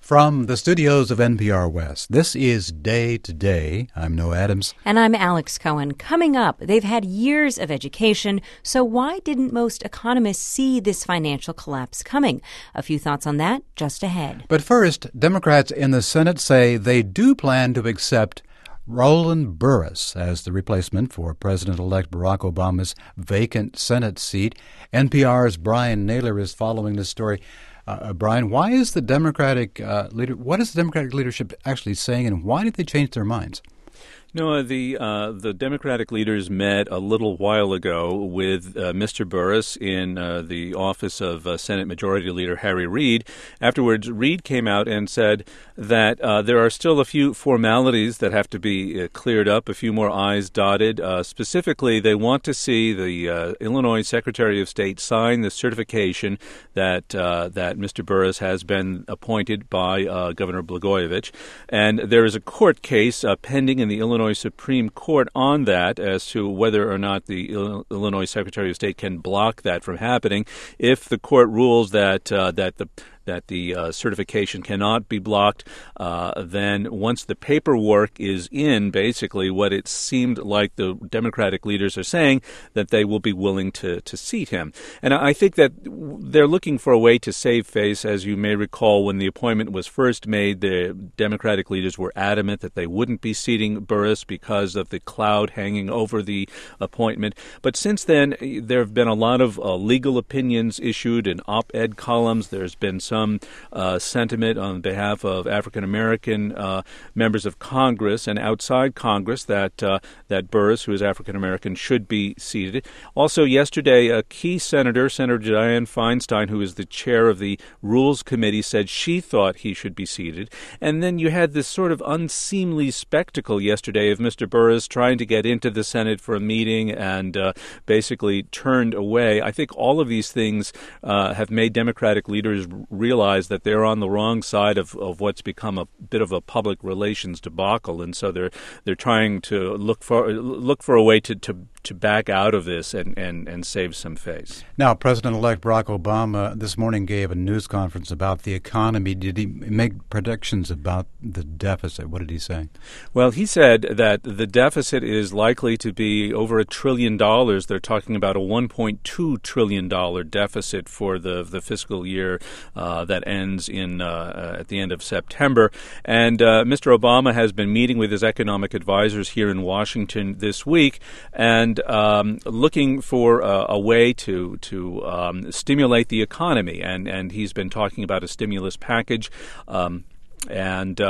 From the studios of NPR West, this is Day to Day. I'm Noah Adams. And I'm Alex Cohen. Coming up, they've had years of education, so why didn't most economists see this financial collapse coming? A few thoughts on that just ahead. But first, Democrats in the Senate say they do plan to accept Roland Burris as the replacement for President-elect Barack Obama's vacant Senate seat. NPR's Brian Naylor is following this story. Brian, why is the Democratic what is the Democratic leadership actually saying, and why did they change their minds? No, the Democratic leaders met a little while ago with Mr. Burris in the office of Senate Majority Leader Harry Reid. Afterwards, Reid came out and said that there are still a few formalities that have to be cleared up, a few more I's dotted. Specifically, they want to see the Illinois Secretary of State sign the certification that Mr. Burris has been appointed by Governor Blagojevich. And there is a court case pending in the Illinois Supreme Court on that as to whether or not the Illinois Secretary of State can block that from happening. If the court rules that the certification cannot be blocked, then once the paperwork is in, basically what it seemed like the Democratic leaders are saying, that they will be willing to seat him. And I think that they're looking for a way to save face. As you may recall, when the appointment was first made, the Democratic leaders were adamant that they wouldn't be seating Burris because of the cloud hanging over the appointment. But since then, there have been a lot of legal opinions issued in op-ed columns. There's been some sentiment on behalf of African-American members of Congress and outside Congress that Burris, who is African-American, should be seated. Also, yesterday, a key senator, Senator Dianne Feinstein, who is the chair of the Rules Committee, said she thought he should be seated. And then you had this sort of unseemly spectacle yesterday of Mr. Burris trying to get into the Senate for a meeting and basically turned away. I think all of these things have made Democratic leaders realize that they're on the wrong side of what's become a bit of a public relations debacle, and so they're trying to look for a way to back out of this and save some face. Now, President-elect Barack Obama this morning gave a news conference about the economy. Did he make predictions about the deficit? What did he say? Well, he said that the deficit is likely to be over $1 trillion. They're talking about a $1.2 trillion deficit for the fiscal year that ends at the end of September. And Mr. Obama has been meeting with his economic advisors here in Washington this week and looking for a way to stimulate the economy. And he's been talking about a stimulus package. And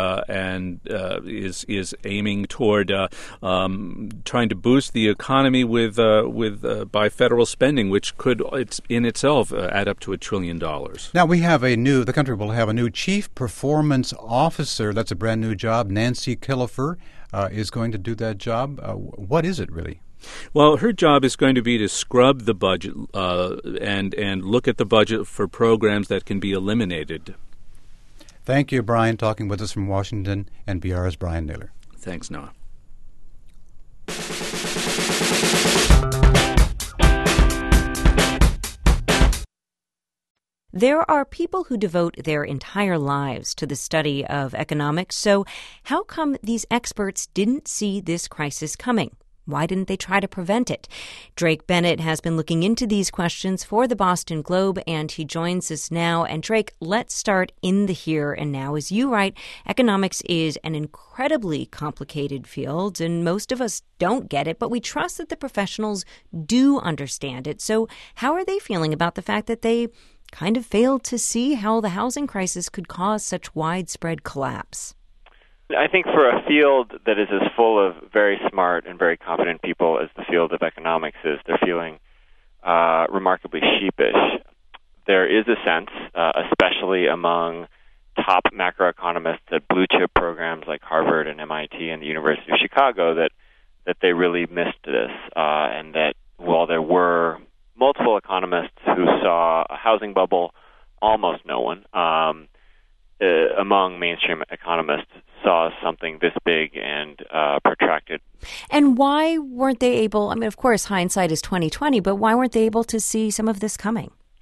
is aiming toward trying to boost the economy with by federal spending, which could in itself add up to $1 trillion. Now the country will have a new chief performance officer. That's a brand new job. Nancy Killefer is going to do that job. What is it really? Well, her job is going to be to scrub the budget and look at the budget for programs that can be eliminated. Thank you, Brian. Talking with us from Washington, NPR's Brian Naylor. Thanks, Noah. There are people who devote their entire lives to the study of economics, so how come these experts didn't see this crisis coming? Why didn't they try to prevent it? Drake Bennett has been looking into these questions for the Boston Globe, and he joins us now. And Drake, let's start in the here and now. As you write, economics is an incredibly complicated field, and most of us don't get it, but we trust that the professionals do understand it. So how are they feeling about the fact that they kind of failed to see how the housing crisis could cause such widespread collapse? I think for a field that is as full of very smart and very competent people as the field of economics is, they're feeling remarkably sheepish. There is a sense, especially among top macroeconomists at blue-chip programs like Harvard and MIT and the University of Chicago, that they really missed this, and that while there were multiple economists who saw a housing bubble, almost no one among mainstream economists saw something this big and protracted. And why weren't they able, I mean, of course, hindsight is 20/20, but why weren't they able to see some of this coming?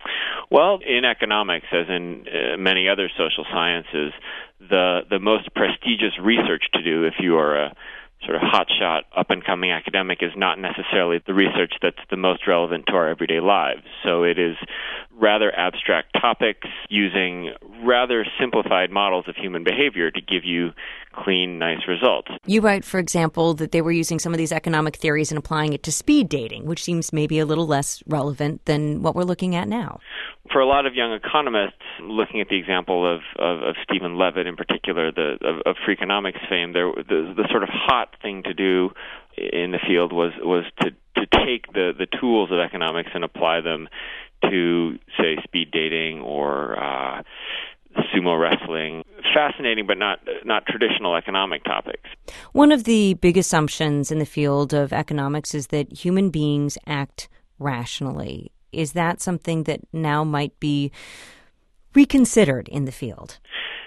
Well, in economics, as in many other social sciences, the most prestigious research to do if you are a sort of hotshot, up-and-coming academic is not necessarily the research that's the most relevant to our everyday lives. So it is rather abstract topics using rather simplified models of human behavior to give you clean, nice results. You write, for example, that they were using some of these economic theories and applying it to speed dating, which seems maybe a little less relevant than what we're looking at now. For a lot of young economists, looking at the example of Stephen Levitt in particular, of free economics fame, the sort of hot thing to do in the field was to take the tools of economics and apply them to, say, speed dating or sumo wrestling. Fascinating, but not traditional economic topics. One of the big assumptions in the field of economics is that human beings act rationally. Is that something that now might be reconsidered in the field?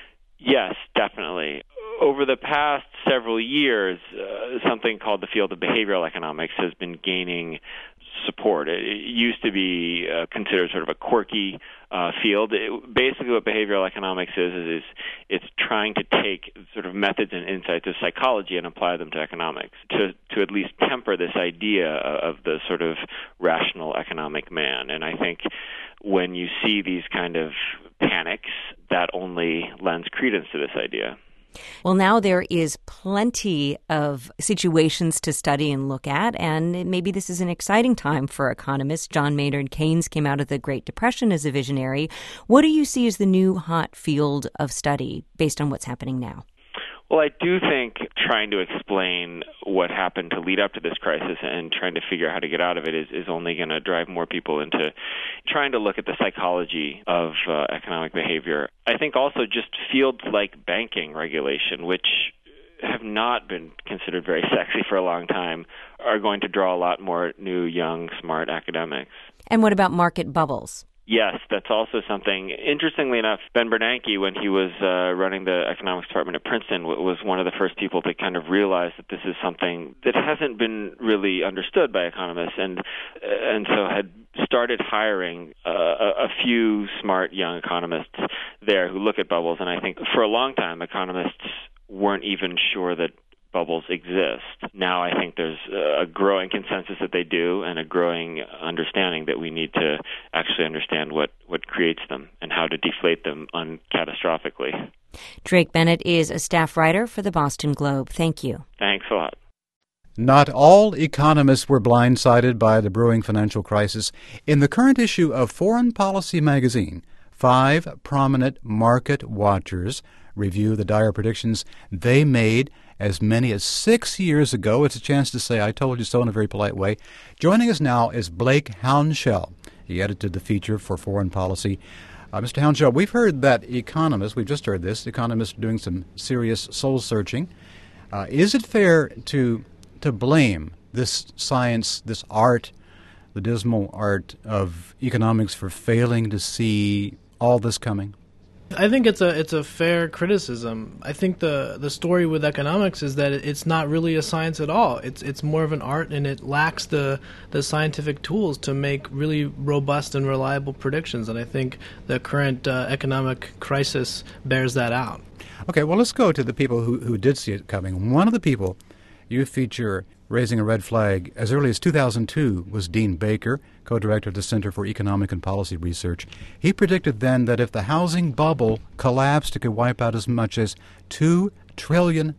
Yes, definitely. Over the past several years, something called the field of behavioral economics has been gaining support. It used to be considered sort of a quirky field. Basically, what behavioral economics is it's trying to take sort of methods and insights of psychology and apply them to economics to at least temper this idea of the sort of rational economic man. And I think when you see these kind of panics, that only lends credence to this idea. Well, now there is plenty of situations to study and look at, and maybe this is an exciting time for economists. John Maynard Keynes came out of the Great Depression as a visionary. What do you see as the new hot field of study based on what's happening now? Well, I do think trying to explain what happened to lead up to this crisis and trying to figure out how to get out of it is only going to drive more people into trying to look at the psychology of economic behavior. I think also just fields like banking regulation, which have not been considered very sexy for a long time, are going to draw a lot more new, young, smart academics. And what about market bubbles? Yes, that's also something. Interestingly enough, Ben Bernanke, when he was running the economics department at Princeton, was one of the first people to kind of realize that this is something that hasn't been really understood by economists, and so had started hiring a few smart young economists there who look at bubbles. And I think for a long time, economists weren't even sure that bubbles exist. Now I think there's a growing consensus that they do and a growing understanding that we need to actually understand what creates them and how to deflate them uncatastrophically. Drake Bennett is a staff writer for the Boston Globe. Thank you. Thanks a lot. Not all economists were blindsided by the brewing financial crisis. In the current issue of Foreign Policy magazine, 5 prominent market watchers review the dire predictions they made as many as 6 years ago. It's a chance to say, I told you so in a very polite way. Joining us now is Blake Hounshell. He edited the feature for Foreign Policy. Mr. Hounshell, we've heard that economists, we've just heard this, economists are doing some serious soul-searching. Is it fair to blame this science, this art, the dismal art of economics for failing to see all this coming? I think it's a fair criticism. I think the story with economics is that it's not really a science at all. It's more of an art, and it lacks the scientific tools to make really robust and reliable predictions. And I think the current economic crisis bears that out. Okay, well, let's go to the people who did see it coming. One of the people you feature raising a red flag as early as 2002 was Dean Baker, co-director of the Center for Economic and Policy Research. He predicted then that if the housing bubble collapsed, it could wipe out as much as $2 trillion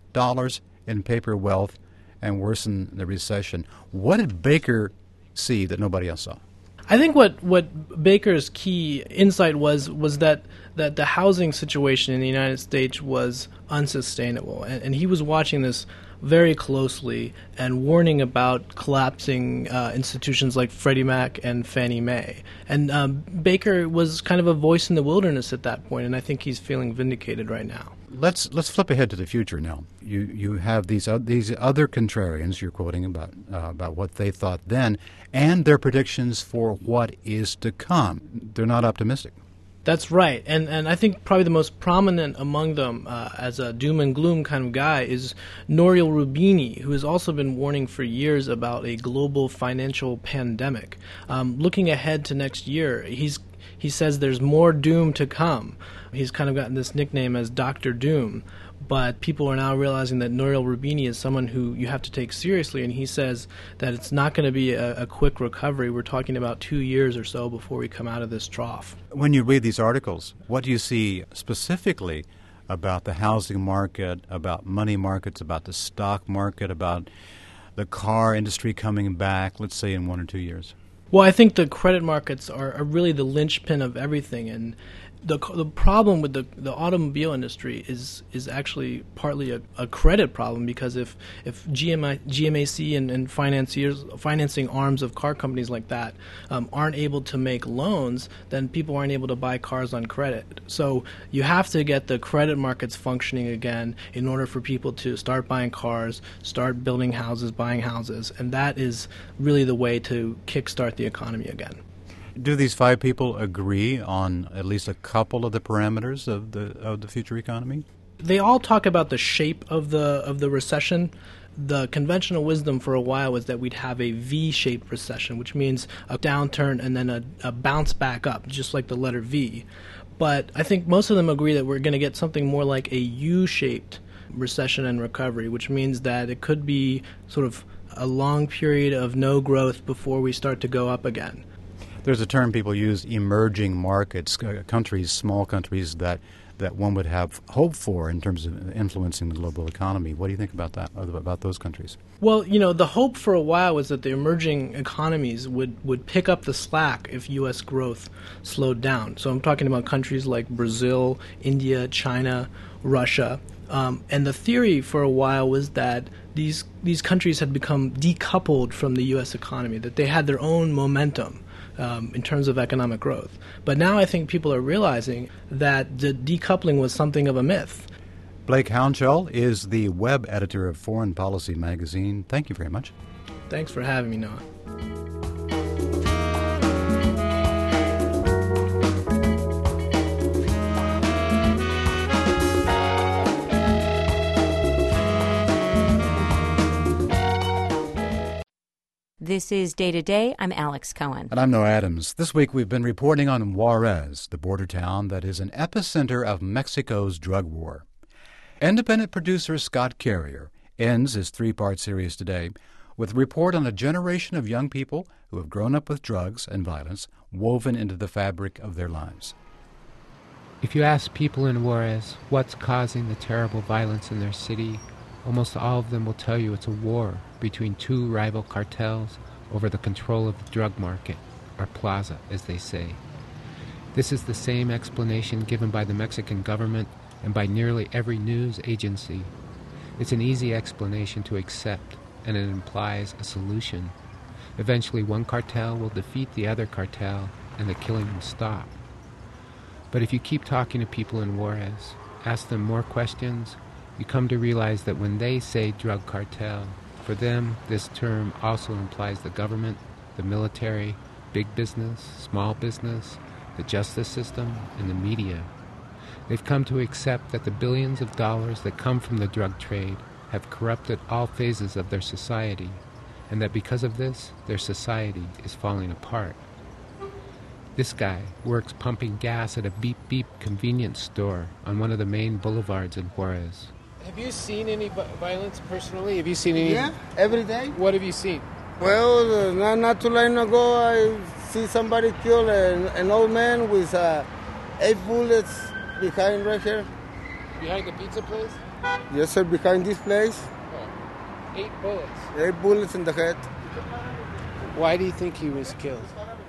in paper wealth and worsen the recession. What did Baker see that nobody else saw? I think what Baker's key insight was that the housing situation in the United States was unsustainable, and he was watching this very closely and warning about collapsing institutions like Freddie Mac and Fannie Mae. And Baker was kind of a voice in the wilderness at that point, and I think he's feeling vindicated right now. Let's flip ahead to the future now. You have these other contrarians you're quoting about what they thought then and their predictions for what is to come. They're not optimistic. That's right, and I think probably the most prominent among them as a doom and gloom kind of guy is Nouriel Roubini, who has also been warning for years about a global financial pandemic. Looking ahead to next year, he's he says there's more doom to come. He's kind of gotten this nickname as Dr. Doom. But people are now realizing that Nouriel Roubini is someone who you have to take seriously, and he says that it's not going to be a quick recovery. We're talking about 2 years or so before we come out of this trough. When you read these articles, what do you see specifically about the housing market, about money markets, about the stock market, about the car industry coming back, let's say in 1 or 2 years? Well, I think the credit markets are really the linchpin of everything, and the problem with the automobile industry is actually partly a credit problem, because if GMAC and financing arms of car companies like that aren't able to make loans, then people aren't able to buy cars on credit. So you have to get the credit markets functioning again in order for people to start buying cars, start building houses, buying houses, and that is really the way to kickstart the economy again. Do these 5 people agree on at least a couple of the parameters of the future economy? They all talk about the shape of the recession. The conventional wisdom for a while was that we'd have a V-shaped recession, which means a downturn and then a bounce back up, just like the letter V. But I think most of them agree that we're going to get something more like a U-shaped recession and recovery, which means that it could be sort of a long period of no growth before we start to go up again. There's a term people use, emerging markets, countries, small countries that one would have hope for in terms of influencing the global economy. What do you think about that, about those countries? Well, the hope for a while was that the emerging economies would pick up the slack if U.S. growth slowed down. So I'm talking about countries like Brazil, India, China, Russia. And the theory for a while was that these countries had become decoupled from the U.S. economy, that they had their own momentum in terms of economic growth. But now I think people are realizing that the decoupling was something of a myth. Blake Hounsell is the web editor of Foreign Policy magazine. Thank you very much. Thanks for having me, Noah. This is Day to Day. I'm Alex Cohen. And I'm Noah Adams. This week we've been reporting on Juarez, the border town that is an epicenter of Mexico's drug war. Independent producer Scott Carrier ends his 3-part series today with a report on a generation of young people who have grown up with drugs and violence woven into the fabric of their lives. If you ask people in Juarez what's causing the terrible violence in their city, almost all of them will tell you it's a war between 2 rival cartels over the control of the drug market, or plaza, as they say. This is the same explanation given by the Mexican government and by nearly every news agency. It's an easy explanation to accept, and it implies a solution. Eventually, one cartel will defeat the other cartel, and the killing will stop. But if you keep talking to people in Juarez, ask them more questions, you come to realize that when they say drug cartel, for them, this term also implies the government, the military, big business, small business, the justice system, and the media. They've come to accept that the billions of dollars that come from the drug trade have corrupted all phases of their society, and that because of this, their society is falling apart. This guy works pumping gas at a beep-beep convenience store on one of the main boulevards in Juarez. Have you seen any violence personally? Have you seen any? Yeah, every day. What have you seen? Well, not too long ago, I see somebody kill an old man with 8 bullets behind right here. Behind the pizza place? Yes, sir, behind this place. Oh. 8 bullets? 8 bullets in the head. Why do you think he was killed?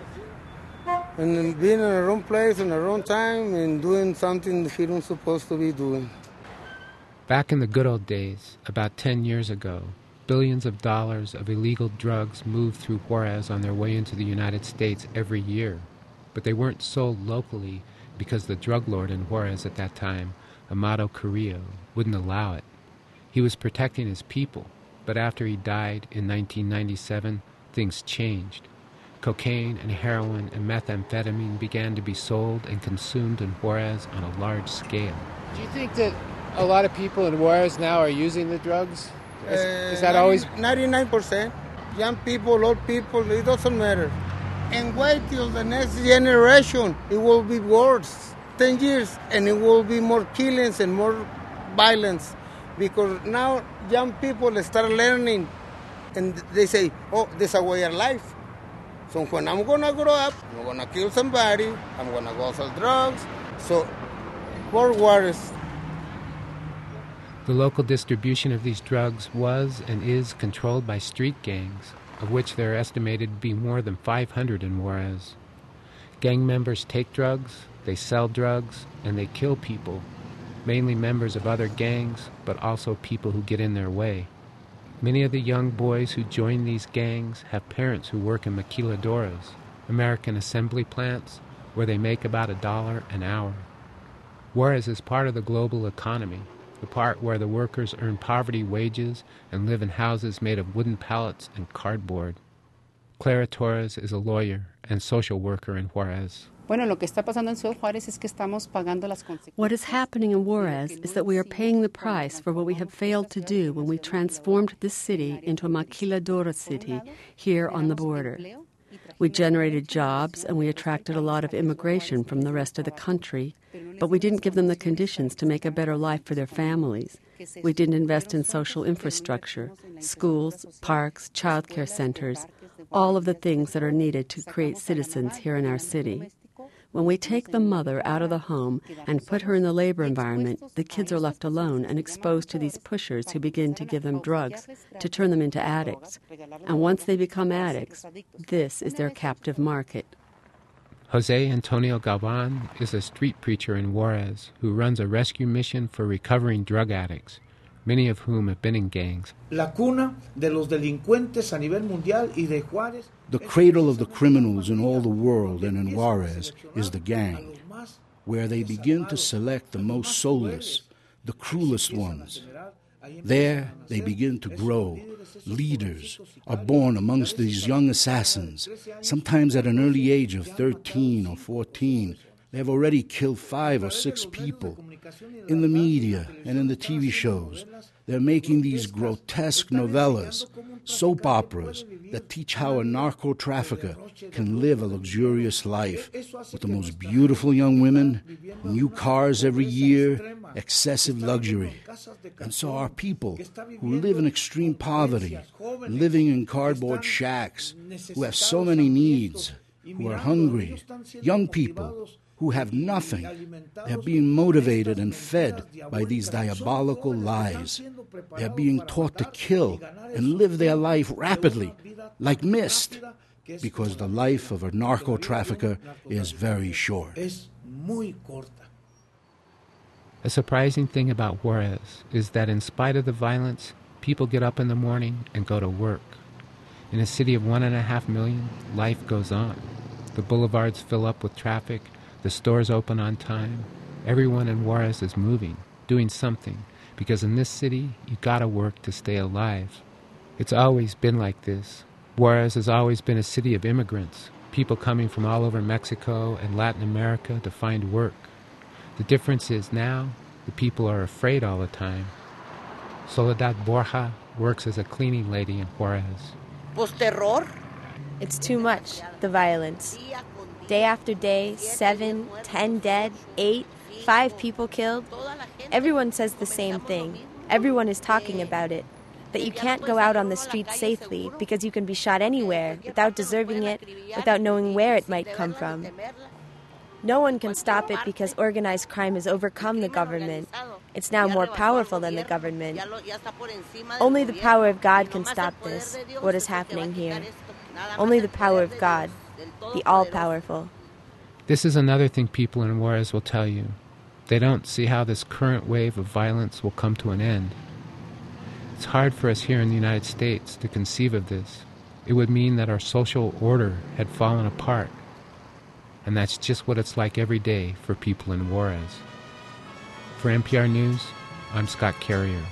And being in the wrong place, in the wrong time, and doing something he wasn't supposed to be doing. Back in the good old days, about 10 years ago, billions of dollars of illegal drugs moved through Juarez on their way into the United States every year. But they weren't sold locally because the drug lord in Juarez at that time, Amado Carrillo, wouldn't allow it. He was protecting his people, but after he died in 1997, things changed. Cocaine and heroin and methamphetamine began to be sold and consumed in Juarez on a large scale. Do you think that a lot of people in Juarez now are using the drugs? Is that always 99%? Young people, old people, it doesn't matter. and wait till the next generation. It will be worse. 10 years, and it will be more killings and more violence. Because now young people start learning, and they say, oh, this is a way of life. So when I'm going to grow up, I'm going to kill somebody, I'm going to go sell drugs. So, war wars. The local distribution of these drugs was and is controlled by street gangs, of which there are estimated to be more than 500 in Juarez. Gang members take drugs, they sell drugs, and they kill people, mainly members of other gangs, but also people who get in their way. Many of the young boys who join these gangs have parents who work in maquiladoras, American assembly plants, where they make about $1 an hour. Juarez is part of the global economy, the part where the workers earn poverty wages and live in houses made of wooden pallets and cardboard. Clara Torres is a lawyer and social worker in Juarez. What is happening in Juarez is that we are paying the price for what we have failed to do when we transformed this city into a maquiladora city here on the border. We generated jobs and we attracted a lot of immigration from the rest of the country, but we didn't give them the conditions to make a better life for their families. We didn't invest in social infrastructure, schools, parks, childcare centers, all of the things that are needed to create citizens here in our city. When we take the mother out of the home and put her in the labor environment, the kids are left alone and exposed to these pushers who begin to give them drugs to turn them into addicts. And once they become addicts, this is their captive market. Jose Antonio Galvan is a street preacher in Juarez who runs a rescue mission for recovering drug addicts, many of whom have been in gangs. La cuna de los delincuentes a nivel mundial y de Juárez. The cradle of the criminals in all the world and in Juarez is the gang, where they begin to select the most soulless, the cruelest ones. There they begin to grow. Leaders are born amongst these young assassins. Sometimes at an early age of 13 or 14, they have already killed 5 or 6 people. In the media and in the TV shows, they're making these grotesque novellas, soap operas that teach how a narco-trafficker can live a luxurious life with the most beautiful young women, new cars every year, excessive luxury. And so our people who live in extreme poverty, living in cardboard shacks, who have so many needs, who are hungry, young people who have nothing, they're being motivated and fed by these diabolical lies. They're being taught to kill and live their life rapidly, like mist, because the life of a narco-trafficker is very short. A surprising thing about Juarez is that in spite of the violence, people get up in the morning and go to work. In a city of 1.5 million, life goes on. The boulevards fill up with traffic, the stores open on time. Everyone in Juarez is moving, doing something, because in this city, you gotta work to stay alive. It's always been like this. Juarez has always been a city of immigrants, people coming from all over Mexico and Latin America to find work. The difference is now, the people are afraid all the time. Soledad Borja works as a cleaning lady in Juarez. It's too much, the violence. Day after day, 7, 10 dead, 8, 5 people killed. Everyone says the same thing. Everyone is talking about it. That you can't go out on the streets safely because you can be shot anywhere without deserving it, without knowing where it might come from. No one can stop it because organized crime has overcome the government. It's now more powerful than the government. Only the power of God can stop this, what is happening here. Only the power of God, the all-powerful. This is another thing people in Juarez will tell you. They don't see how this current wave of violence will come to an end. It's hard for us here in the United States to conceive of this. It would mean that our social order had fallen apart. And that's just what it's like every day for people in Juarez. For NPR News, I'm Scott Carrier.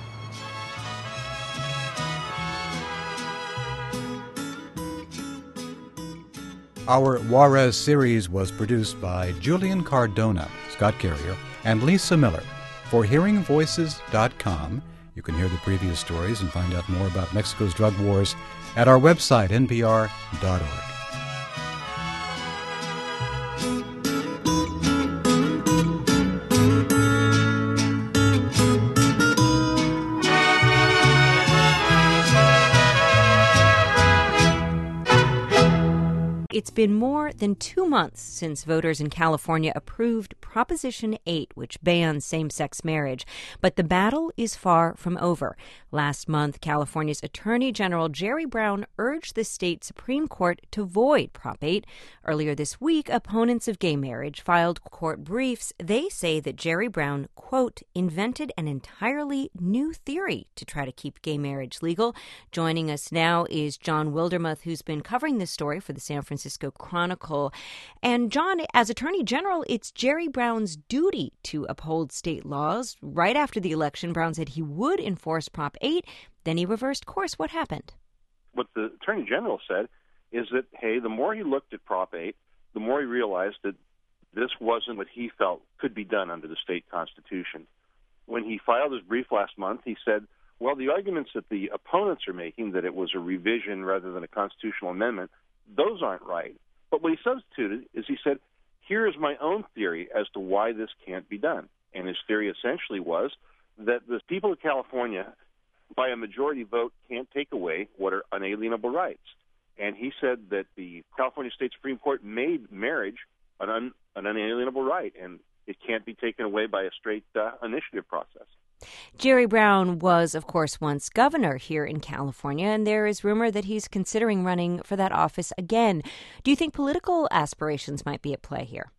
Our Juarez series was produced by Julian Cardona, Scott Carrier, and Lisa Miller. For HearingVoices.com, you can hear the previous stories and find out more about Mexico's drug wars at our website, npr.org. it's been more than 2 months since voters in California approved Proposition 8, which bans same-sex marriage. But the battle is far from over. Last month, California's Attorney General Jerry Brown urged the state Supreme Court to void Prop 8. Earlier this week, opponents of gay marriage filed court briefs. They say that Jerry Brown, quote, invented an entirely new theory to try to keep gay marriage legal. Joining us now is John Wildermuth, who's been covering this story for the San Francisco Chronicle. And John, as Attorney General, it's Jerry Brown's duty to uphold state laws. Right after the election, Brown said he would enforce Prop 8. Then he reversed course. What happened? What the Attorney General said is that, hey, the more he looked at Prop 8, the more he realized that this wasn't what he felt could be done under the state constitution. When he filed his brief last month, he said, well, the arguments that the opponents are making, that it was a revision rather than a constitutional amendment, those aren't right. But what he substituted is he said, here is my own theory as to why this can't be done. And his theory essentially was that the people of California, by a majority vote, can't take away what are unalienable rights. And he said that the California State Supreme Court made marriage an unalienable right, and it can't be taken away by a straight initiative process. Jerry Brown was, of course, once governor here in California, and there is rumor that he's considering running for that office again. Do you think political aspirations might be at play here?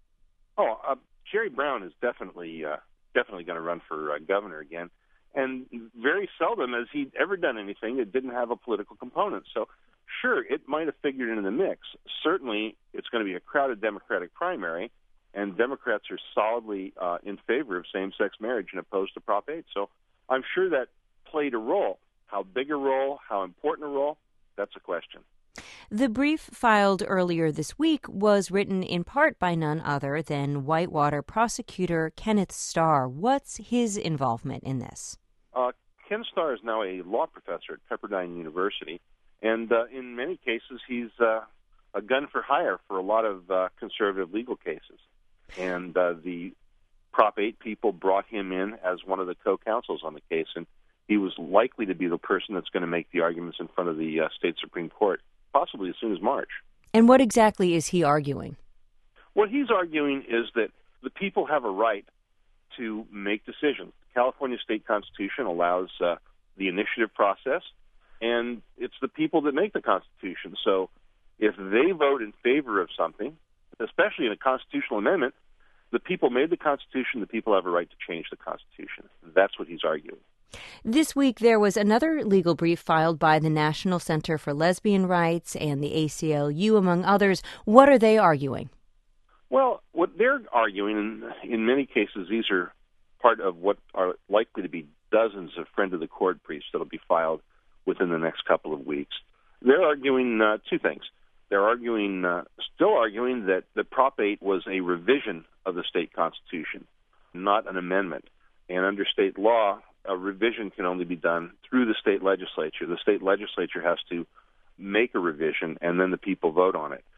Jerry Brown is definitely going to run for governor again, and very seldom has he ever done anything that didn't have a political component. So, sure, it might have figured into the mix. Certainly, it's going to be a crowded Democratic primary, and Democrats are solidly in favor of same-sex marriage and opposed to Prop 8. So I'm sure that played a role. How big a role, how important a role, that's a question. The brief filed earlier this week was written in part by none other than Whitewater prosecutor Kenneth Starr. What's his involvement in this? Ken Starr is now a law professor at Pepperdine University, and in many cases he's a gun for hire for a lot of conservative legal cases. And the Prop 8 people brought him in as one of the co-counsels on the case, and he was likely to be the person that's going to make the arguments in front of the state Supreme Court, possibly as soon as March. And what exactly is he arguing? What he's arguing is that the people have a right to make decisions. The California state constitution allows the initiative process, and it's the people that make the Constitution. So if they vote in favor of something, especially in a constitutional amendment, the people made the Constitution, the people have a right to change the Constitution. That's what he's arguing. This week, there was another legal brief filed by the National Center for Lesbian Rights and the ACLU, among others. What are they arguing? Well, what they're arguing, and in many cases these are part of what are likely to be dozens of friend of the court briefs that will be filed within the next couple of weeks. They're arguing two things. They're still arguing that the Prop 8 was a revision of the state constitution, not an amendment. And under state law, a revision can only be done through the state legislature. The state legislature has to make a revision, and then the people vote on it.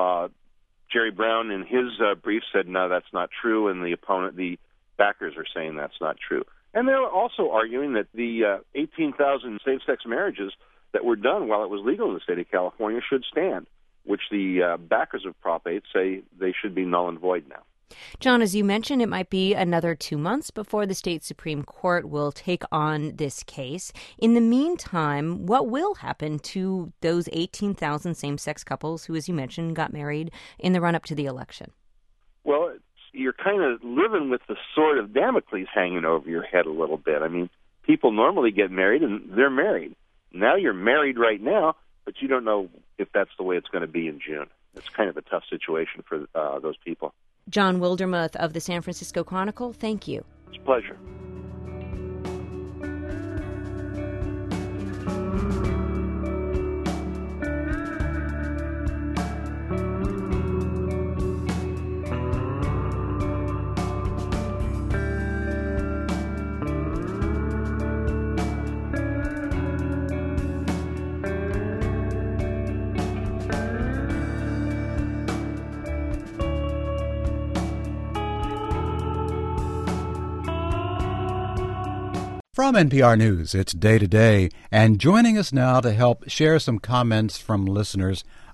Jerry Brown, in his brief, said, no, that's not true, and the backers are saying that's not true. And they're also arguing that the 18,000 same-sex marriages that were done while it was legal in the state of California should stand, which the backers of Prop 8 say they should be null and void now. John, as you mentioned, it might be another 2 months before the state Supreme Court will take on this case. In the meantime, what will happen to those 18,000 same-sex couples who, as you mentioned, got married in the run-up to the election? Well, you're kind of living with the sword of Damocles hanging over your head a little bit. I mean, people normally get married, and they're married. Now you're married right now, but you don't know if that's the way it's going to be in June. It's kind of a tough situation for those people. John Wildermuth of the San Francisco Chronicle, thank you. It's a pleasure. From NPR News, it's Day to Day, and joining us now to help share some comments from listeners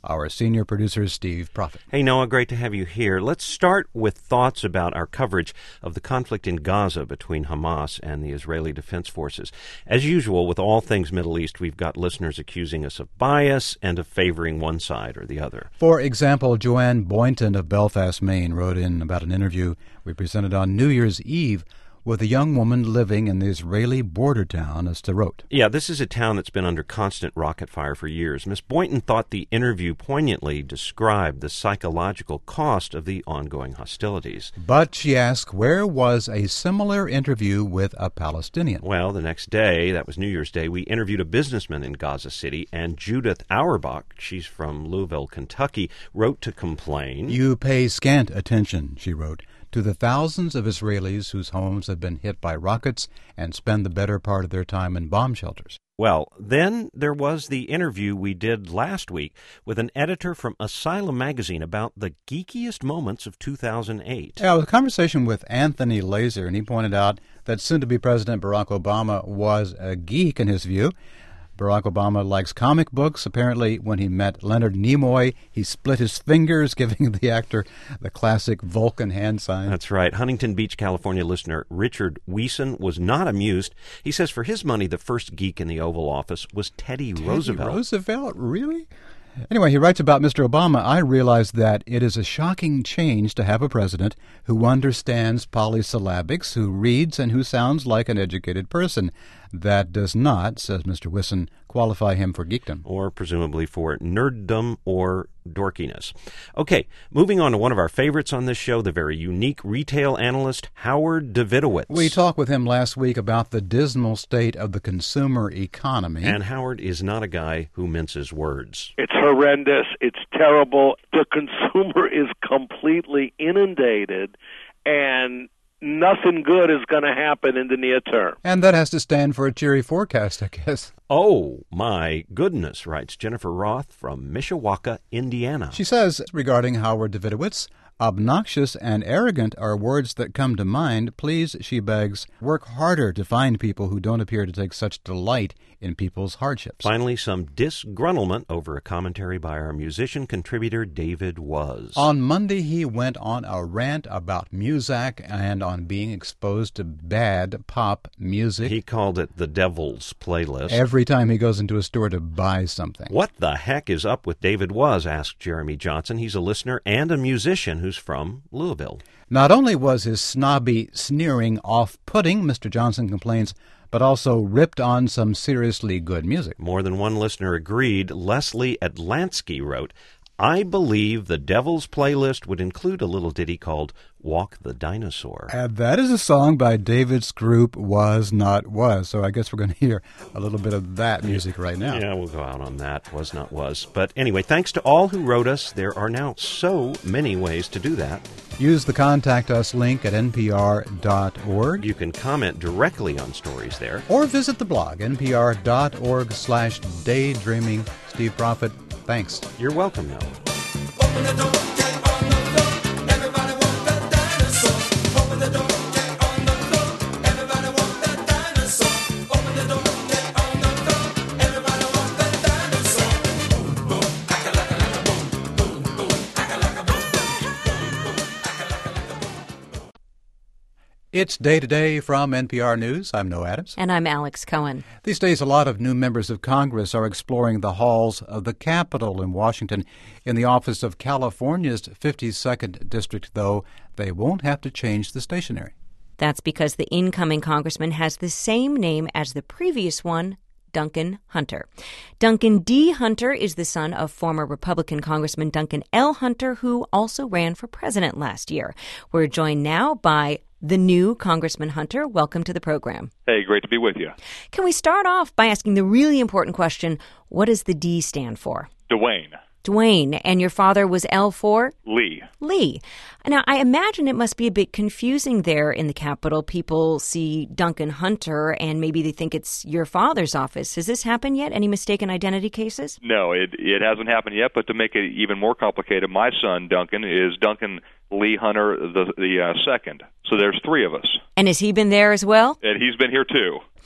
our senior producer, Steve Prophet. Hey, Noah, great to have you here. Let's start with thoughts about our coverage of the conflict in Gaza between Hamas and the Israeli Defense Forces. As usual, with all things Middle East, we've got listeners accusing us of bias and of favoring one side or the other. For example, Joanne Boynton of Belfast, Maine, wrote in about an interview we presented on New Year's Eve with a young woman living in the Israeli border town of Sderot. Yeah, this is a town that's been under constant rocket fire for years. Miss Boynton thought the interview poignantly described the psychological cost of the ongoing hostilities. But she asked, where was a similar interview with a Palestinian? Well, the next day, that was New Year's Day, we interviewed a businessman in Gaza City, and Judith Auerbach, she's from Louisville, Kentucky, wrote to complain. You pay scant attention, she wrote, to the thousands of Israelis whose homes have been hit by rockets and spend the better part of their time in bomb shelters. Well, then there was the interview we did last week with an editor from Asylum magazine about the geekiest moments of 2008. Yeah, it was a conversation with Anthony Laser, and he pointed out that soon-to-be President Barack Obama was a geek in his view. Barack Obama likes comic books. Apparently, when he met Leonard Nimoy, he split his fingers, giving the actor the classic Vulcan hand sign. That's right. Huntington Beach, California listener Richard Weeson was not amused. He says for his money, the first geek in the Oval Office was Teddy Roosevelt. Roosevelt? Really? Anyway, he writes about Mr. Obama, I realize that it is a shocking change to have a president who understands polysyllabics, who reads, and who sounds like an educated person. That does not, says Mr. Wisson, qualify him for geekdom. Or presumably for nerddom or dorkiness. Okay, moving on to one of our favorites on this show, the very unique retail analyst, Howard Davidowitz. We talked with him last week about the dismal state of the consumer economy. And Howard is not a guy who minces words. It's horrendous. It's terrible. The consumer is completely inundated, and nothing good is going to happen in the near term. And that has to stand for a cheery forecast, I guess. Oh, my goodness, writes Jennifer Roth from Mishawaka, Indiana. She says, regarding Howard Davidowitz, obnoxious and arrogant are words that come to mind. Please, she begs, work harder to find people who don't appear to take such delight in people's hardships. Finally, some disgruntlement over a commentary by our musician contributor David Was. On Monday, he went on a rant about Muzak and on being exposed to bad pop music. He called it the Devil's Playlist. Every time he goes into a store to buy something. What the heck is up with David Was? Asked Jeremy Johnson. He's a listener and a musician who's from Louisville. Not only was his snobby sneering off-putting, Mr. Johnson complains, but also ripped on some seriously good music. More than one listener agreed. Leslie Atlansky wrote, I believe the Devil's Playlist would include a little ditty called Walk the Dinosaur. That is a song by David's group Was Not Was. So I guess we're going to hear a little bit of that music right now. Yeah, we'll go out on that. Was Not Was. But anyway, thanks to all who wrote us. There are now so many ways to do that. Use the Contact Us link at npr.org. You can comment directly on stories there. Or visit the blog, npr.org/daydreaming. Steve Prophet, thanks. You're welcome, Noah. Open the door, get on the floor. Everybody want that dinosaur. Open the door, get on the floor. Everybody want that dinosaur. Open the door, get on the floor. Everybody want that dinosaur. Boom, boom, acca-lacca-lacca, boom, boom, boom, acca-lacca, boom, boom, boom, acca-lacca-lacca, boom. It's Day to Day from NPR News. I'm Noah Adams. And I'm Alex Cohen. These days, a lot of new members of Congress are exploring the halls of the Capitol in Washington. In the office of California's 52nd District, though, they won't have to change the stationery. That's because the incoming congressman has the same name as the previous one, Duncan Hunter. Duncan D. Hunter is the son of former Republican Congressman Duncan L. Hunter, who also ran for president last year. We're joined now by the new Congressman Hunter. Welcome to the program. Hey, great to be with you. Can we start off by asking the really important question, what does the D stand for? Dwayne. Dwayne. And your father was L for? Lee. Lee. Now, I imagine it must be a bit confusing there in the Capitol. People see Duncan Hunter and maybe they think it's your father's office. Has this happened yet? Any mistaken identity cases? No, it hasn't happened yet, but to make it even more complicated, my son, Duncan, is Duncan Lee Hunter the second. So there's three of us. And has he been there as well? And he's been here too.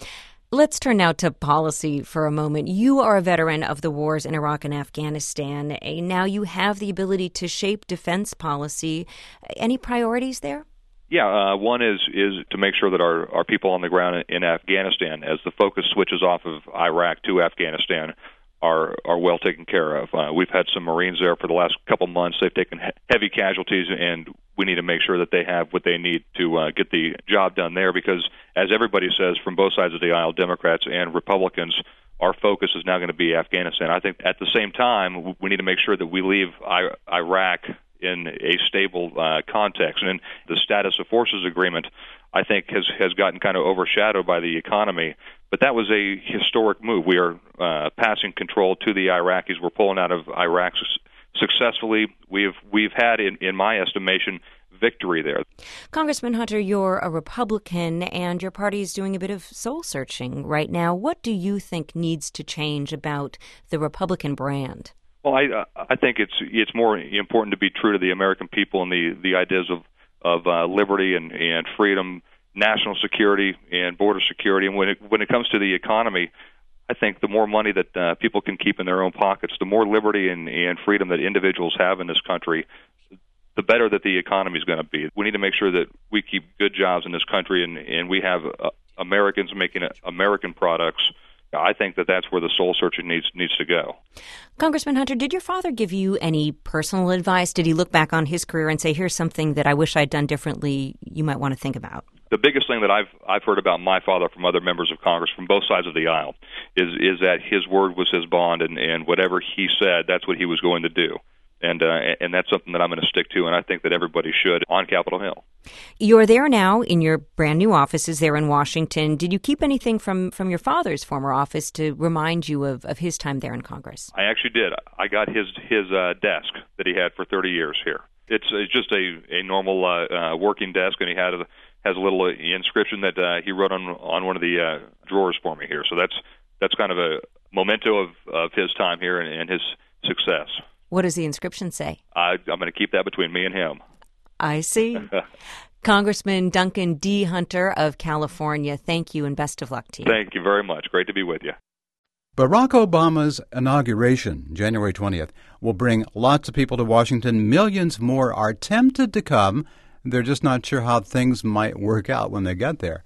Let's turn now to policy for a moment. You are a veteran of the wars in Iraq and Afghanistan. Now you have the ability to shape defense policy. Any priorities there? Yeah, one is to make sure that our people on the ground in Afghanistan, as the focus switches off of Iraq to Afghanistan, are well taken care of. We've had some Marines there for the last couple months. They've taken heavy casualties, and we need to make sure that they have what they need to get the job done there, because, as everybody says from both sides of the aisle, Democrats and Republicans, our focus is now going to be Afghanistan. I think at the same time, we need to make sure that we leave Iraq in a stable context. And the status of forces agreement, I think, has gotten kind of overshadowed by the economy. But that was a historic move. We are passing control to the Iraqis. We're pulling out of Iraq successfully. We've had, in my estimation, victory there. Congressman Hunter, you're a Republican, and your party is doing a bit of soul-searching right now. What do you think needs to change about the Republican brand? Well, I think it's more important to be true to the American people and the ideas of liberty and freedom, national security and border security. And when it comes to the economy, I think the more money that people can keep in their own pockets, the more liberty and freedom that individuals have in this country, the better that the economy is going to be. We need to make sure that we keep good jobs in this country, and we have Americans making American products. I think that's where the soul searching needs to go. Congressman Hunter, did your father give you any personal advice? Did he look back on his career and say, here's something that I wish I'd done differently you might want to think about? The biggest thing that I've heard about my father from other members of Congress from both sides of the aisle is that his word was his bond, and whatever he said, that's what he was going to do. And that's something that I'm going to stick to, and I think that everybody should on Capitol Hill. You're there now in your brand new offices there in Washington. Did you keep anything from your father's former office to remind you of his time there in Congress? I actually did. I got his desk that he had for 30 years here. It's just a normal working desk, and he has a little inscription that he wrote on one of the drawers for me here. So that's kind of a memento of his time here and his success. What does the inscription say? I'm going to keep that between me and him. I see. Congressman Duncan D. Hunter of California, thank you and best of luck to you. Thank you very much. Great to be with you. Barack Obama's inauguration, January 20th, will bring lots of people to Washington. Millions more are tempted to come. They're just not sure how things might work out when they get there.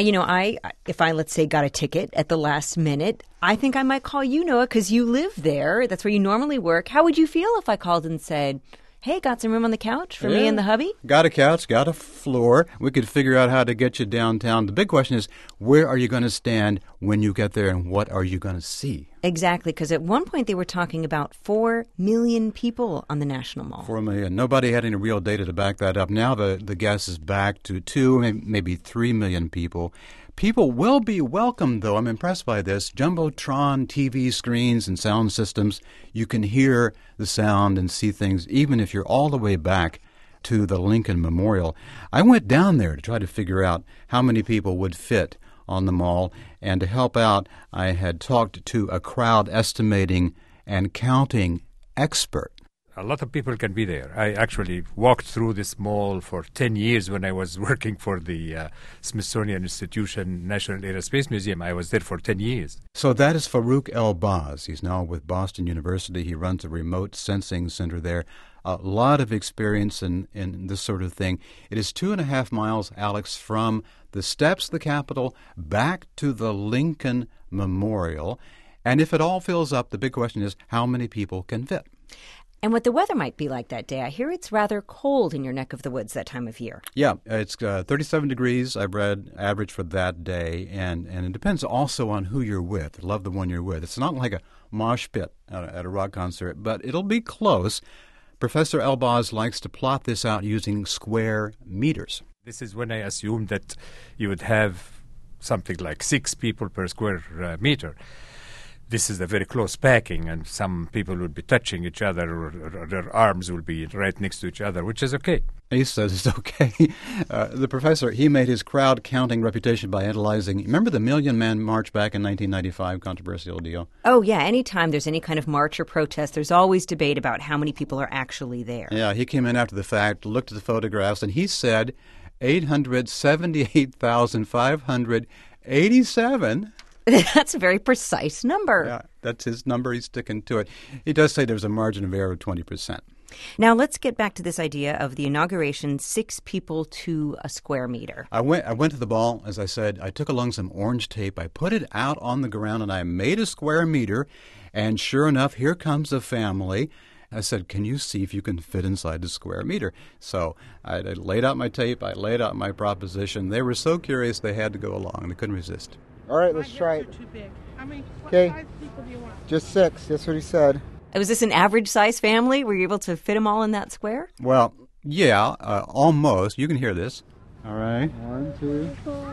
If I, let's say, got a ticket at the last minute, I think I might call you, Noah, because you live there. That's where you normally work. How would you feel if I called and said, hey, got some room on the couch for me and the hubby? Got a couch, got a floor. We could figure out how to get you downtown. The big question is, where are you going to stand when you get there, and what are you going to see? Exactly, because at one point they were talking about 4 million people on the National Mall. 4 million. Nobody had any real data to back that up. Now the guess is back to 2, maybe 3 million people. People will be welcome, though. I'm impressed by this. Jumbotron TV screens and sound systems. You can hear the sound and see things, even if you're all the way back to the Lincoln Memorial. I went down there to try to figure out how many people would fit on the mall, and to help out, I had talked to a crowd estimating and counting expert. A lot of people can be there. I actually walked through this mall for 10 years when I was working for the Smithsonian Institution National Air and Space Museum. I was there for 10 years. So that is Farouk Elbaz. He's now with Boston University. He runs a remote sensing center there. A lot of experience in this sort of thing. It is 2.5 miles, Alex, from the steps of the Capitol back to the Lincoln Memorial. And if it all fills up, the big question is how many people can fit? And what the weather might be like that day. I hear it's rather cold in your neck of the woods that time of year. Yeah, it's 37 degrees, I've read, average for that day. And it depends also on who you're with. Love the one you're with. It's not like a mosh pit at a rock concert, but it'll be close. Professor Elbaz likes to plot this out using square meters. This is when I assumed that you would have something like 6 people per square meter. This is a very close packing, and some people would be touching each other, or their arms will be right next to each other, which is okay. He says it's okay. The professor, he made his crowd-counting reputation by analyzing, remember the Million Man March back in 1995, controversial deal? Oh, yeah. Anytime there's any kind of march or protest, there's always debate about how many people are actually there. Yeah, he came in after the fact, looked at the photographs, and he said 878,587 That's a very precise number. Yeah, that's his number. He's sticking to it. He does say there's a margin of error of 20%. Now, let's get back to this idea of the inauguration, 6 people to a square meter. I went to the ball, as I said. I took along some orange tape. I put it out on the ground, and I made a square meter. And sure enough, here comes the family. I said, can you see if you can fit inside the square meter? So I laid out my tape. I laid out my proposition. They were so curious they had to go along. They couldn't resist. All right, let's try it. Too big. How many Okay. size people do you want? Just 6. That's what he said. Was this an average-size family? Were you able to fit them all in that square? Well, yeah, almost. You can hear this. All right. 1, 2,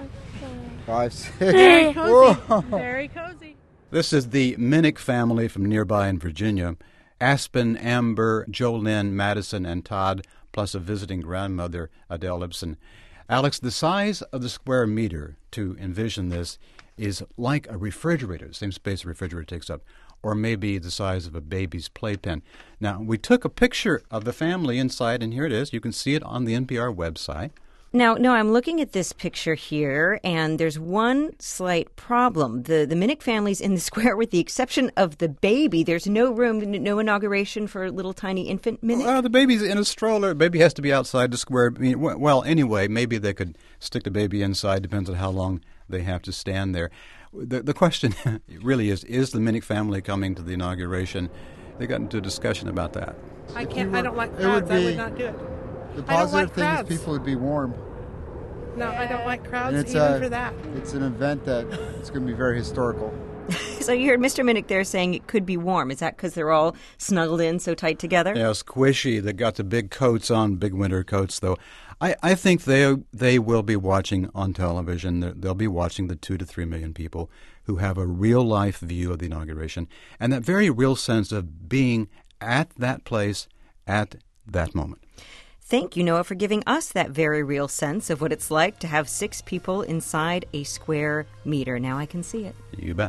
5, 6. Very cozy. Whoa. Very cozy. This is the Minnick family from nearby in Virginia. Aspen, Amber, Jolynn, Madison, and Todd, plus a visiting grandmother, Adele Ibsen. Alex, the size of the square meter, to envision this, is like a refrigerator, the same space a refrigerator takes up, or maybe the size of a baby's playpen. Now, we took a picture of the family inside, and here it is. You can see it on the NPR website. Now, no, I'm looking at this picture here, and there's one slight problem. The Minnick family's in the square with the exception of the baby. There's no room, no inauguration for little tiny infant Minnick? Well, the baby's in a stroller. Baby has to be outside the square. I mean, well, anyway, maybe they could stick the baby inside. Depends on how long they have to stand there. The question really is the Minnick family coming to the inauguration? They got into a discussion about that. I don't like crowds. I would not do it. The I don't like positive thing is crowds. people would be warm. No, I don't like crowds And it's even for that. It's an event that it's going to be very historical. So you heard Mr. Minnick there saying it could be warm. Is that because they're all snuggled in so tight together? Yeah, squishy. They got the big coats on, big winter coats, though. I think they will be watching on television. They'll be watching the 2 to 3 million people who have a real-life view of the inauguration and that very real sense of being at that place at that moment. Thank you, Noah, for giving us that very real sense of what it's like to have 6 people inside a square meter. Now I can see it. You bet.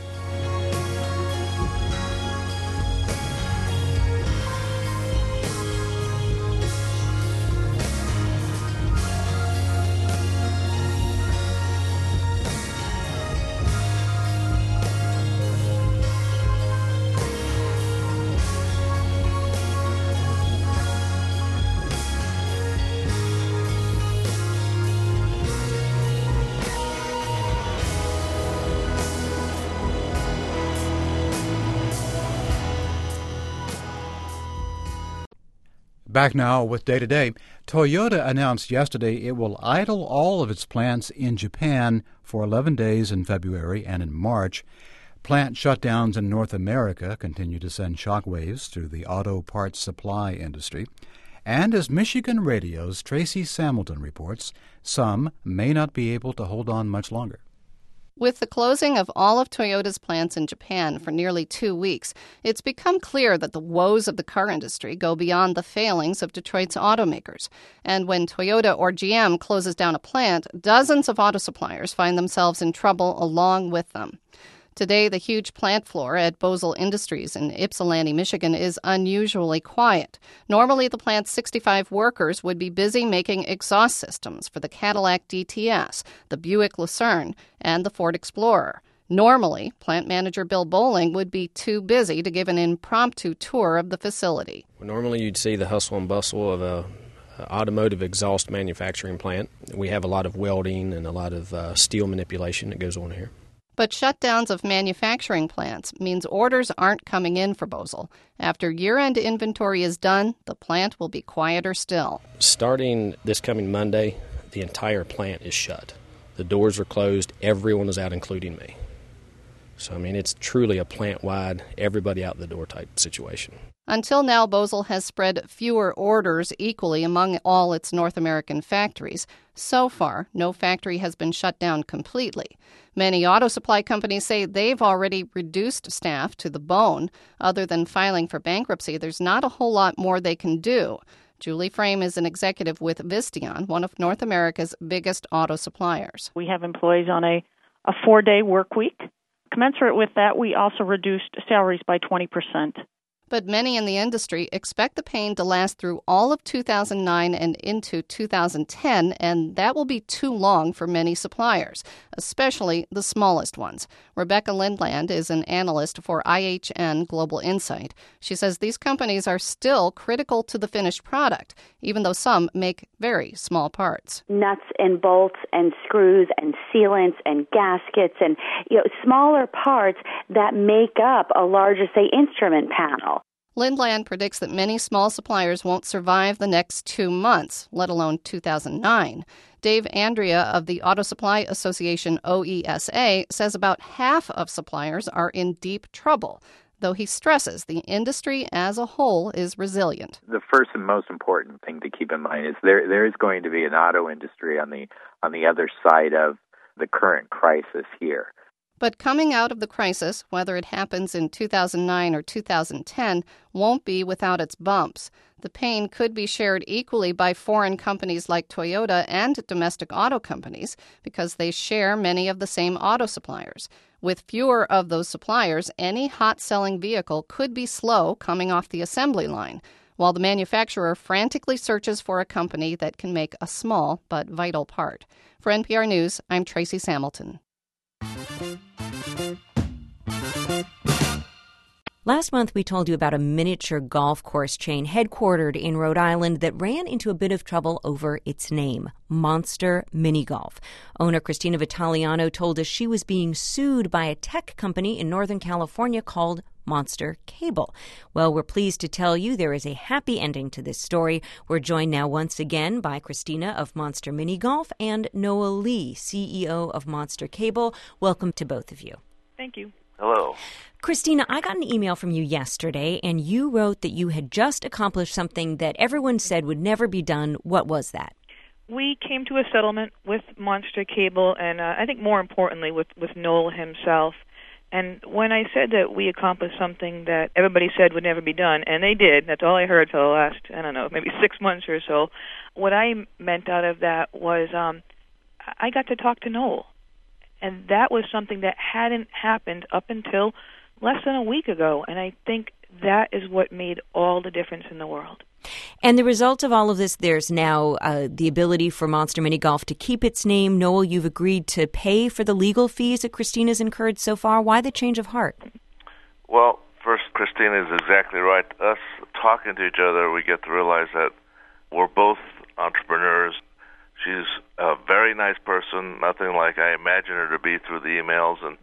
Back now with Day to Day. Toyota announced yesterday it will idle all of its plants in Japan for 11 days in February and in March. Plant shutdowns in North America continue to send shockwaves through the auto parts supply industry. And as Michigan Radio's Tracy Samilton reports, some may not be able to hold on much longer. With the closing of all of Toyota's plants in Japan for nearly 2 weeks, it's become clear that the woes of the car industry go beyond the failings of Detroit's automakers. And when Toyota or GM closes down a plant, dozens of auto suppliers find themselves in trouble along with them. Today, the huge plant floor at Bosel Industries in Ypsilanti, Michigan, is unusually quiet. Normally, the plant's 65 workers would be busy making exhaust systems for the Cadillac DTS, the Buick Lucerne, and the Ford Explorer. Normally, plant manager Bill Bowling would be too busy to give an impromptu tour of the facility. Normally, you'd see the hustle and bustle of a automotive exhaust manufacturing plant. We have a lot of welding and a lot of steel manipulation that goes on here. But shutdowns of manufacturing plants means orders aren't coming in for Bosel. After year-end inventory is done, the plant will be quieter still. Starting this coming Monday, the entire plant is shut. The doors are closed. Everyone is out, including me. So, it's truly a plant-wide, everybody out the door type situation. Until now, Bosel has spread fewer orders equally among all its North American factories. So far, no factory has been shut down completely. Many auto supply companies say they've already reduced staff to the bone. Other than filing for bankruptcy, there's not a whole lot more they can do. Julie Frame is an executive with Visteon, one of North America's biggest auto suppliers. We have employees on a 4-day work week. Commensurate with that, we also reduced salaries by 20%. But many in the industry expect the pain to last through all of 2009 and into 2010, and that will be too long for many suppliers, especially the smallest ones. Rebecca Lindland is an analyst for IHN Global Insight. She says these companies are still critical to the finished product, even though some make very small parts. Nuts and bolts and screws and sealants and gaskets and smaller parts that make up a larger, say, instrument panel. Lindland predicts that many small suppliers won't survive the next 2 months, let alone 2009. Dave Andrea of the Auto Supply Association OESA says about half of suppliers are in deep trouble, though he stresses the industry as a whole is resilient. The first and most important thing to keep in mind is there is going to be an auto industry on the other side of the current crisis here. But coming out of the crisis, whether it happens in 2009 or 2010, won't be without its bumps. The pain could be shared equally by foreign companies like Toyota and domestic auto companies because they share many of the same auto suppliers. With fewer of those suppliers, any hot-selling vehicle could be slow coming off the assembly line, while the manufacturer frantically searches for a company that can make a small but vital part. For NPR News, I'm Tracy Samilton. Last month, we told you about a miniature golf course chain headquartered in Rhode Island that ran into a bit of trouble over its name, Monster Mini Golf. Owner Christina Vitaliano told us she was being sued by a tech company in Northern California called Monster Cable. Well, we're pleased to tell you there is a happy ending to this story. We're joined now once again by Christina of Monster Mini Golf and Noah Lee, CEO of Monster Cable. Welcome to both of you. Thank you. Hello. Christina, I got an email from you yesterday, and you wrote that you had just accomplished something that everyone said would never be done. What was that? We came to a settlement with Monster Cable, and I think more importantly with Noel himself. And when I said that we accomplished something that everybody said would never be done, and they did, that's all I heard for the last, maybe 6 months or so, what I meant out of that was I got to talk to Noel. And that was something that hadn't happened up until less than a week ago. And I think that is what made all the difference in the world. And the result of all of this, there's now the ability for Monster Mini Golf to keep its name. Noel, you've agreed to pay for the legal fees that Christina's incurred so far. Why the change of heart? Well, first, Christina is exactly right. Us talking to each other, we get to realize that we're both entrepreneurs. She's a very nice person, nothing like I imagined her to be through the emails, and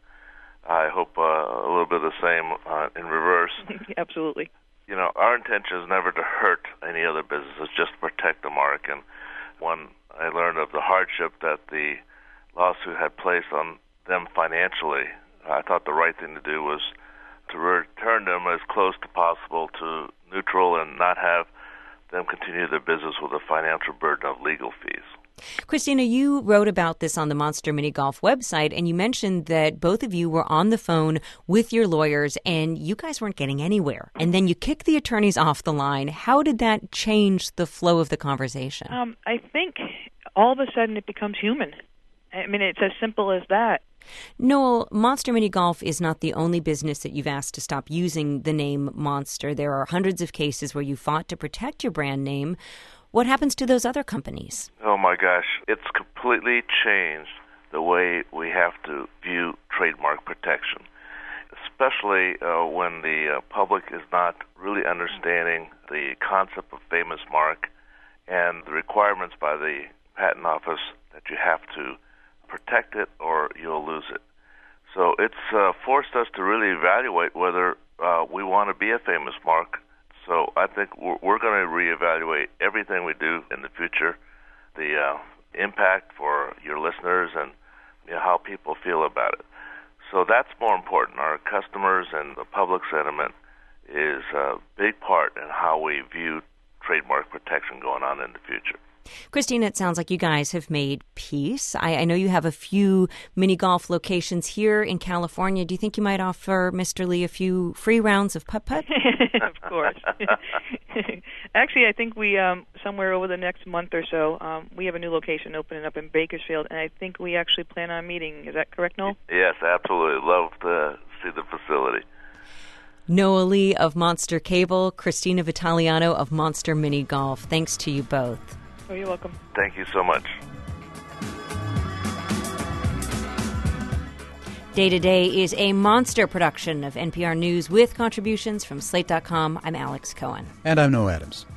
I hope a little bit of the same in reverse. Absolutely. Our intention is never to hurt any other businesses, just to protect the mark. And when I learned of the hardship that the lawsuit had placed on them financially, I thought the right thing to do was to return them as close to possible to neutral and not have them continue their business with a financial burden of legal fees. Christina, you wrote about this on the Monster Mini Golf website, and you mentioned that both of you were on the phone with your lawyers, and you guys weren't getting anywhere. And then you kicked the attorneys off the line. How did that change the flow of the conversation? I think all of a sudden it becomes human. I mean, it's as simple as that. Noel, Monster Mini Golf is not the only business that you've asked to stop using the name Monster. There are hundreds of cases where you fought to protect your brand name. What happens to those other companies? Oh, my gosh. It's completely changed the way we have to view trademark protection, especially when the public is not really understanding the concept of famous mark and the requirements by the patent office that you have to protect it or you'll lose it. So it's forced us to really evaluate whether we want to be a famous mark. So I think we're going to reevaluate everything we do in the future, the impact for your listeners and how people feel about it. So that's more important. Our customers and the public sentiment is a big part in how we view trademark protection going on in the future. Christina, it sounds like you guys have made peace. I know you have a few mini golf locations here in California. Do you think you might offer Mr. Lee a few free rounds of putt-putt? Of course. Actually, I think we, somewhere over the next month or so, we have a new location opening up in Bakersfield, and I think we actually plan on meeting. Is that correct, Noel? Yes, absolutely. Love to see the facility. Noah Lee of Monster Cable, Christina Vitaliano of Monster Mini Golf. Thanks to you both. Oh, you're welcome. Thank you so much. Day to Day is a Monster production of NPR News with contributions from Slate.com. I'm Alex Cohen. And I'm Noah Adams.